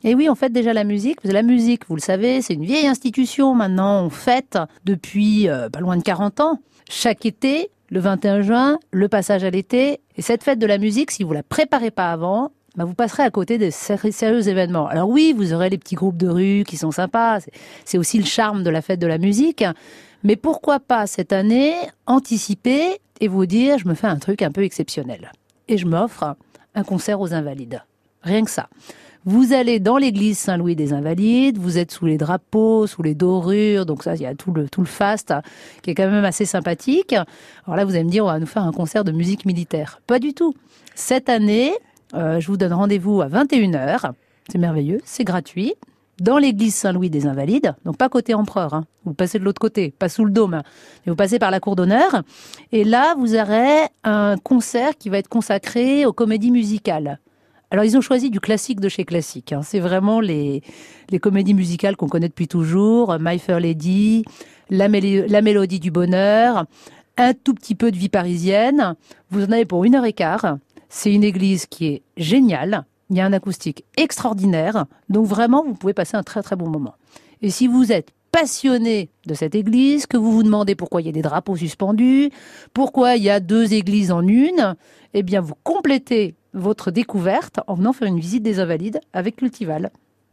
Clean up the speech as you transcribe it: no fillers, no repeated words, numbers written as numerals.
Et oui, on fête déjà la musique. La musique, vous le savez, c'est une vieille institution. Maintenant, on fête depuis pas loin de 40 ans. Chaque été, le 21 juin, le passage à l'été. Et cette fête de la musique, si vous la préparez pas avant, vous passerez à côté des sérieux événements. Alors oui, vous aurez les petits groupes de rue qui sont sympas. C'est aussi le charme de la fête de la musique. Mais pourquoi pas cette année anticiper et vous dire, je me fais un truc un peu exceptionnel. Et je m'offre un concert aux Invalides. Rien que ça. Vous allez dans l'église Saint-Louis des Invalides, vous êtes sous les drapeaux, sous les dorures, donc ça, il y a tout le faste qui est quand même assez sympathique. Alors là, vous allez me dire, on va nous faire un concert de musique militaire. Pas du tout. Cette année, je vous donne rendez-vous à 21h. C'est merveilleux, c'est gratuit. Dans l'église Saint-Louis des Invalides, donc pas côté empereur, hein. Vous passez de l'autre côté, pas sous le dôme, mais vous passez par la cour d'honneur. Et là, vous aurez un concert qui va être consacré aux comédies musicales. Alors, ils ont choisi du classique de chez classique, hein. C'est vraiment les comédies musicales qu'on connaît depuis toujours. My Fair Lady, la Mélodie du bonheur, un tout petit peu de vie parisienne. Vous en avez pour 1h15. C'est une église qui est géniale. Il y a un acoustique extraordinaire. Donc, vraiment, vous pouvez passer un très, très bon moment. Et si vous êtes passionné de cette église, que vous vous demandez pourquoi il y a des drapeaux suspendus, pourquoi il y a 2 églises en une, eh bien, vous complétez votre découverte en venant faire une visite des Invalides avec Cultival.